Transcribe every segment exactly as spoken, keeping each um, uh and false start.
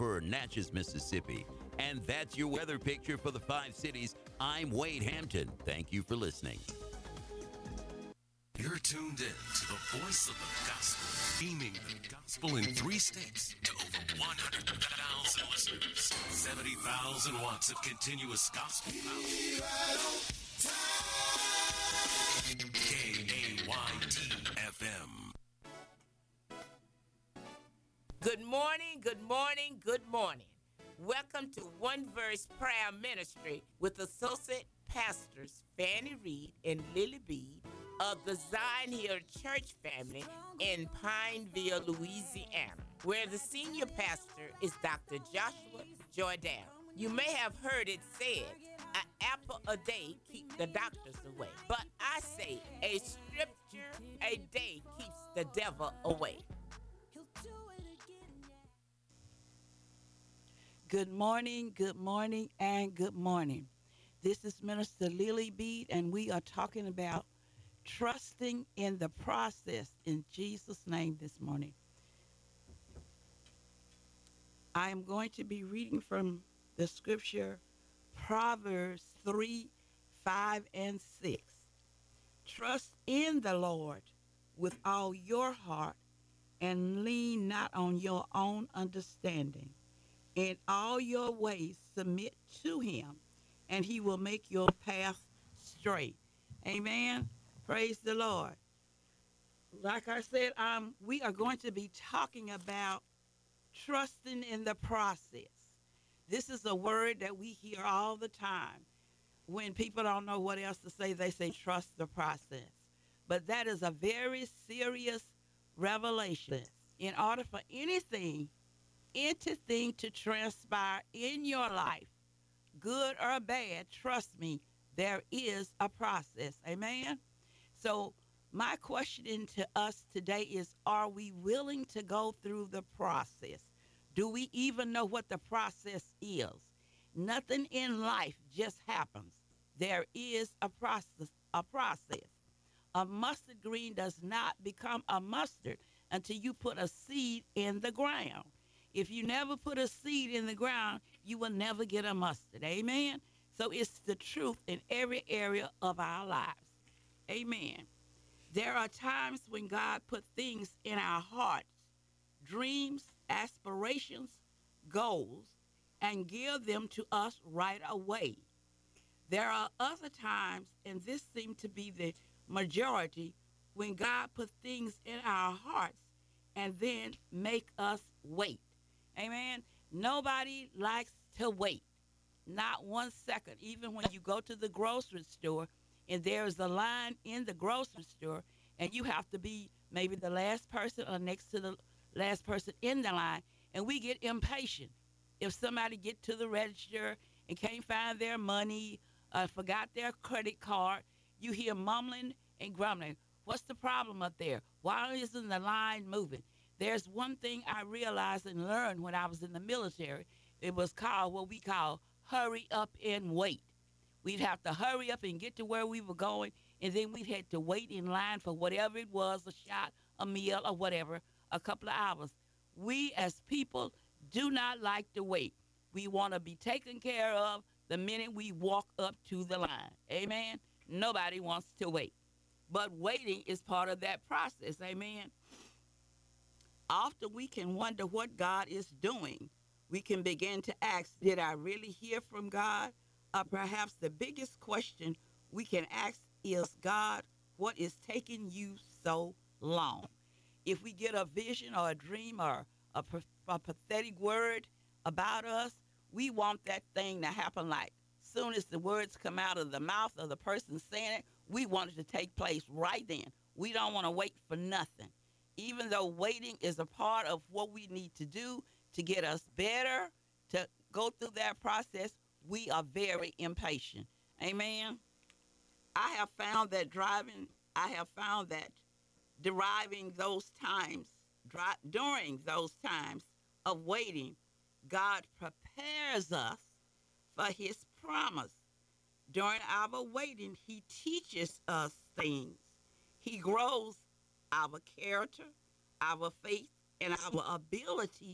for Natchez, Mississippi. And that's your weather picture for the five cities. I'm Wade Hampton. Thank you for listening. You're tuned in to the voice of the gospel, beaming the gospel in three states to over one hundred thousand listeners. seventy thousand watts of continuous gospel power. K A Y T F M. Good morning, good morning, good morning. Welcome to One Verse Prayer Ministry with Associate Pastors Fannie Reed and Lily Bead of the Zion Hill Church family in Pineville, Louisiana, where the senior pastor is Doctor Joshua Jordan. You may have heard it said, an apple a day keeps the doctors away. But I say, a scripture a day keeps the devil away. Good morning, good morning, and good morning. This is Minister Lily Bead, and we are talking about trusting in the process in Jesus' name this morning. I am going to be reading from the scripture Proverbs three, five, and six. Trust in the Lord with all your heart and lean not on your own understanding. In all your ways submit to him, and he will make your path straight. Amen. Praise the Lord. Like I said, um, we are going to be talking about trusting in the process. This is a word that we hear all the time. When people don't know what else to say, they say trust the process. But that is a very serious revelation. In order for anything, anything to transpire in your life, good or bad, trust me, there is a process. Amen? So my question to us today is, are we willing to go through the process? Do we even know what the process is? Nothing in life just happens. There is a process, a process. A mustard green does not become a mustard until you put a seed in the ground. If you never put a seed in the ground, you will never get a mustard. Amen? So it's the truth in every area of our lives. Amen. There are times when God put things in our hearts, dreams, aspirations, goals, and give them to us right away. There are other times, and this seems to be the majority, when God put things in our hearts and then make us wait. Amen. Nobody likes to wait. Not one second. Even when you go to the grocery store and there is a line in the grocery store and you have to be maybe the last person or next to the last person in the line, and we get impatient. If somebody get to the register and can't find their money, uh, forgot their credit card, you hear mumbling and grumbling. What's the problem up there? Why isn't the line moving? There's one thing I realized and learned when I was in the military. It was called what we call hurry up and wait. We'd have to hurry up and get to where we were going, and then we'd have to wait in line for whatever it was, a shot, a meal, or whatever, a couple of hours. We as people do not like to wait. We want to be taken care of the minute we walk up to the line. Amen? Nobody wants to wait. But waiting is part of that process. Amen? Often we can wonder what God is doing. We can begin to ask, did I really hear from God? Or perhaps the biggest question we can ask is, God, what is taking you so long? If we get a vision or a dream or a, a pathetic word about us, we want that thing to happen like soon as the words come out of the mouth of the person saying it, we want it to take place right then. We don't want to wait for nothing. Even though waiting is a part of what we need to do to get us better, to go through that process, we are very impatient. Amen. I have found that driving, I have found that deriving those times, dri- during those times of waiting, God prepares us for his promise. During our waiting, he teaches us things. He grows our character, our faith, and our ability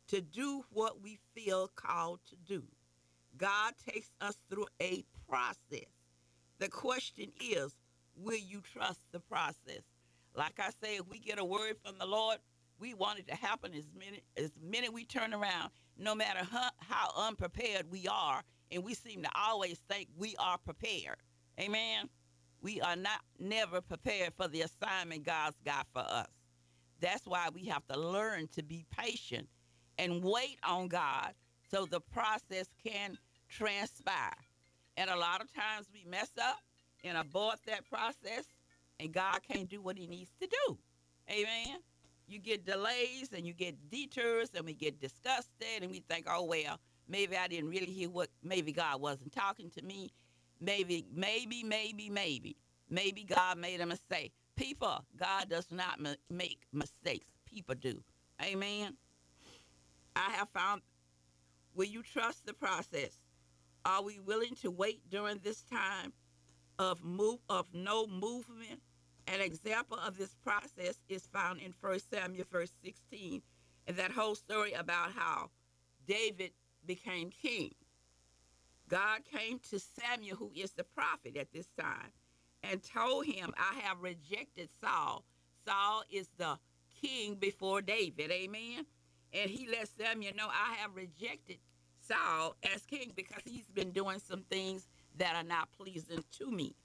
to do what we feel called to do. God takes us through a process. The question is, will you trust the process? Like I say, if we get a word from the Lord, we want it to happen as minute as minute we turn around, no matter how, how unprepared we are, and we seem to always think we are prepared. Amen. We are not never prepared for the assignment God's got for us. That's why we have to learn to be patient and wait on God so the process can transpire. And a lot of times we mess up and abort that process, and God can't do what he needs to do. Amen. You get delays and you get detours, and we get disgusted, and we think, oh, well, maybe I didn't really hear what, maybe God wasn't talking to me. Maybe, maybe, maybe, maybe. Maybe God made a mistake. People, God does not ma- make mistakes. People do. Amen. I have found, will you trust the process? Are we willing to wait during this time of move of no movement? An example of this process is found in First Samuel verse sixteen, and that whole story about how David became king. God came to Samuel, who is the prophet at this time, and told him, I have rejected Saul. Saul is the king before David, amen? And he let Samuel know, I have rejected Saul as king because he's been doing some things that are not pleasing to me.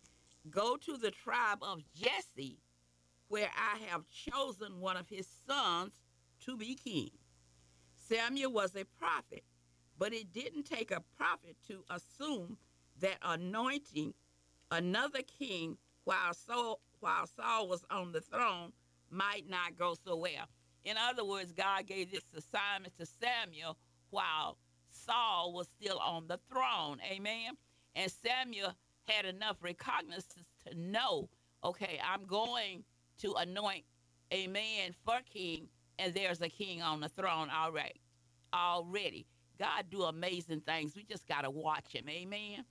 Go to the tribe of Jesse, where I have chosen one of his sons to be king. Samuel was a prophet, but it didn't take a prophet to assume that anointing another king while Saul, while Saul was on the throne might not go so well. In other words, God gave this assignment to Samuel while Saul was still on the throne. Amen. And Samuel had enough recognizance to know, okay, I'm going to anoint a man for king, and there's a king on the throne already. Already. God do amazing things. We just got to watch him. Amen.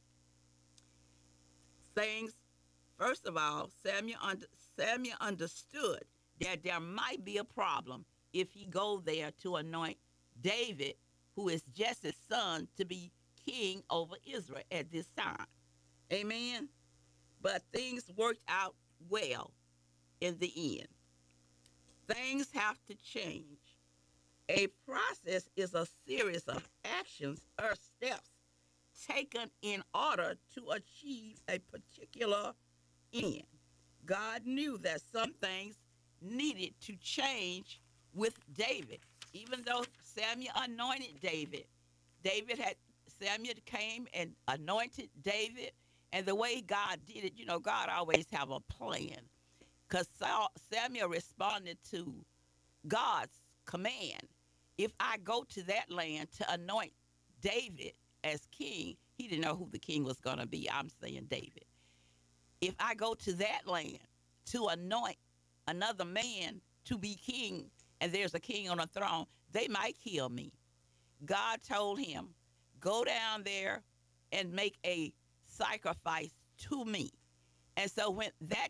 Things, first of all, Samuel, under, Samuel understood that there might be a problem if he go there to anoint David, who is Jesse's son, to be king over Israel at this time. Amen. But things worked out well in the end. Things have to change. A process is a series of actions or steps taken in order to achieve a particular end. God knew that some things needed to change with David. Even though Samuel anointed David, David had Samuel came and anointed David, and the way God did it, you know, God always have a plan, because Samuel responded to God's command. If I go to that land to anoint David as king, he didn't know who the king was going to be. I'm saying David. If I go to that land to anoint another man to be king, and there's a king on a throne, they might kill me. God told him, go down there and make a sacrifice to me. And so when that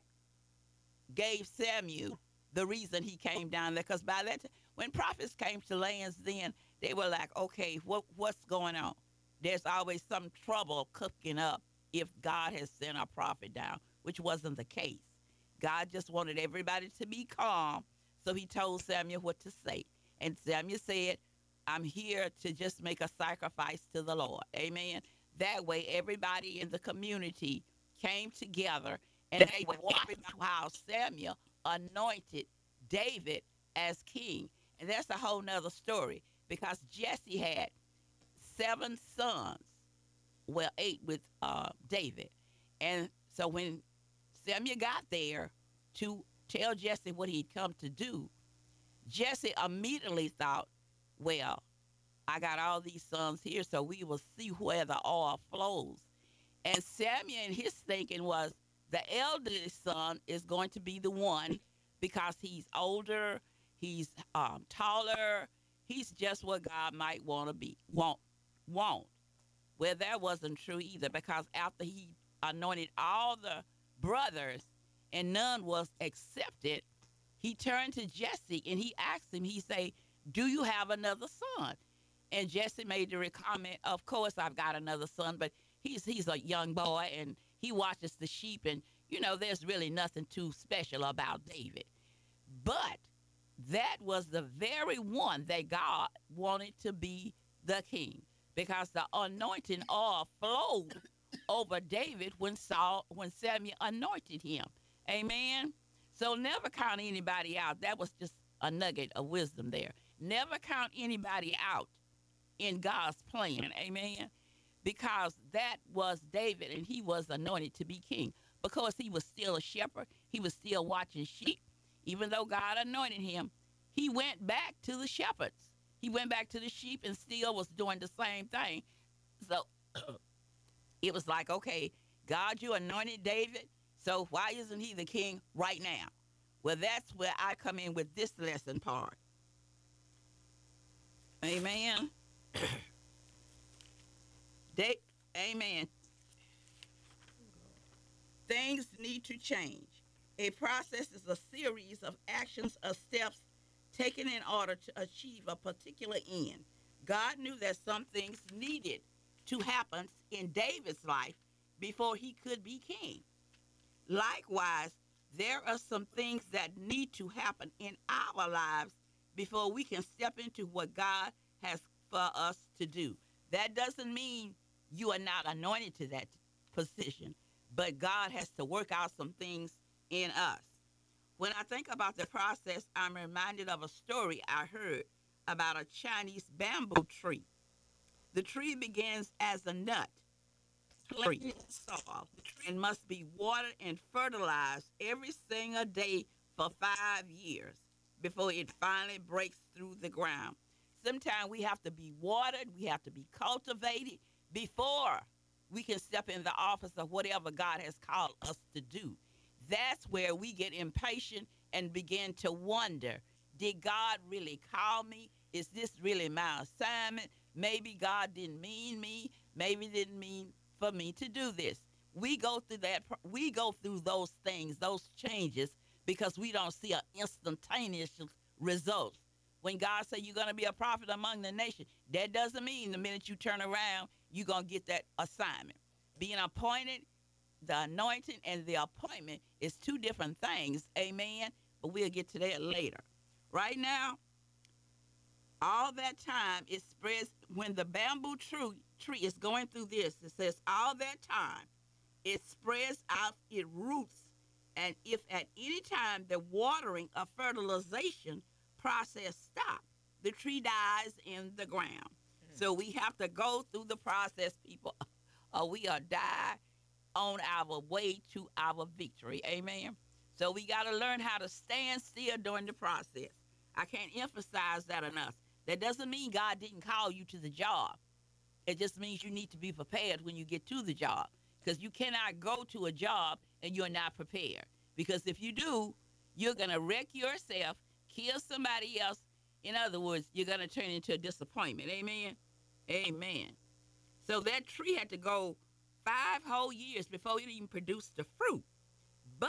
gave Samuel the reason he came down there, because by that time, when prophets came to lands then, they were like, okay, what what's going on? There's always some trouble cooking up if God has sent a prophet down, which wasn't the case. God just wanted everybody to be calm, so he told Samuel what to say. And Samuel said, I'm here to just make a sacrifice to the Lord. Amen. That way, everybody in the community came together, and they watched how Samuel anointed David as king. And that's a whole nother story, because Jesse had seven sons, well, eight with uh, David. And so when Samuel got there to tell Jesse what he'd come to do, Jesse immediately thought, well, I got all these sons here, so we will see where the oil flows. And Samuel, in his thinking, was the eldest son is going to be the one because he's older, he's um, taller, he's just what God might want to be, want, want. Well, that wasn't true either, because after he anointed all the brothers and none was accepted, he turned to Jesse and he asked him, he said, do you have another son? And Jesse made the comment, of course I've got another son, but he's he's a young boy and he watches the sheep, and you know there's really nothing too special about David. But that was the very one that God wanted to be the king, because the anointing oil flowed over David when Saul when Samuel anointed him. Amen. So never count anybody out. That was just a nugget of wisdom there. Never count anybody out in God's plan. Amen. Because that was David, and he was anointed to be king because he was still a shepherd. He was still watching sheep. Even though God anointed him, he went back to the shepherds. He went back to the sheep and still was doing the same thing. So it was like, okay, God, you anointed David, so why isn't he the king right now? Well, that's where I come in with this lesson part. Amen. They, amen. Things need to change. A process is a series of actions or steps taken in order to achieve a particular end. God knew that some things needed to happen in David's life before he could be king. Likewise, there are some things that need to happen in our lives before we can step into what God has for us to do. That doesn't mean you are not anointed to that position, but God has to work out some things in us. When I think about the process, I'm reminded of a story I heard about a Chinese bamboo tree. The tree begins as a nut, planted in soil, and must be watered and fertilized every single day for five years before it finally breaks through the ground. Sometimes we have to be watered, we have to be cultivated before we can step in the office of whatever God has called us to do. That's where we get impatient and begin to wonder, did God really call me? Is this really my assignment? Maybe God didn't mean me. Maybe didn't mean for me to do this. We go through that. We go through those things, those changes, because we don't see an instantaneous result. When God said you're going to be a prophet among the nations, that doesn't mean the minute you turn around, you're going to get that assignment. Being appointed, the anointing and the appointment is two different things. Amen. But we'll get to that later. Right now, all that time it spreads. When the bamboo tree, tree is going through this, it says all that time it spreads out its roots. And if at any time the watering or fertilization process stops, the tree dies in the ground. Mm. So we have to go through the process, people, or we are die on our way to our victory. Amen. So we got to learn how to stand still during the process. I can't emphasize that enough. That doesn't mean God didn't call you to the job. It just means you need to be prepared when you get to the job, because you cannot go to a job and you're not prepared. Because if you do, you're going to wreck yourself, kill somebody else. In other words, you're going to turn into a disappointment. Amen. Amen. So that tree had to go five whole years before it even produced the fruit. But,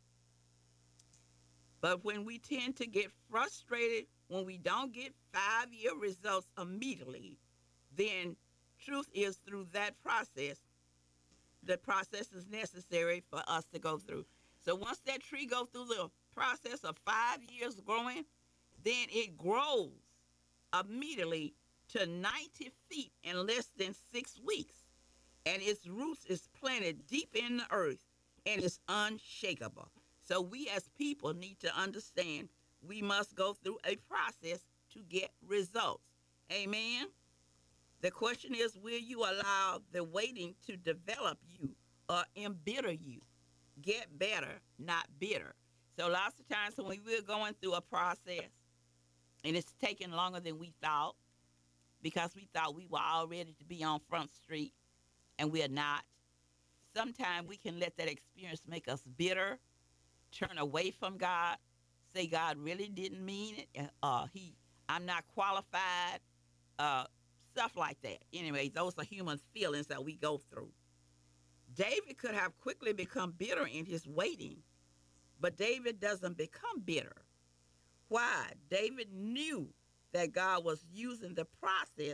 but when we tend to get frustrated when we don't get five-year results immediately, then truth is through that process, the process is necessary for us to go through. So once that tree goes through the process of five years growing, then it grows immediately to ninety feet in less than six weeks. And its roots is planted deep in the earth and is unshakable. So we as people need to understand we must go through a process to get results. Amen. The question is, will you allow the waiting to develop you or embitter you? Get better, not bitter. So lots of times when we're going through a process and it's taking longer than we thought, because we thought we were all ready to be on Front Street and we're not, sometimes we can let that experience make us bitter, turn away from God, say God really didn't mean it, uh, he, I'm not qualified, uh, stuff like that. Anyway, those are human feelings that we go through. David could have quickly become bitter in his waiting, but David doesn't become bitter. Why? David knew that God was using the process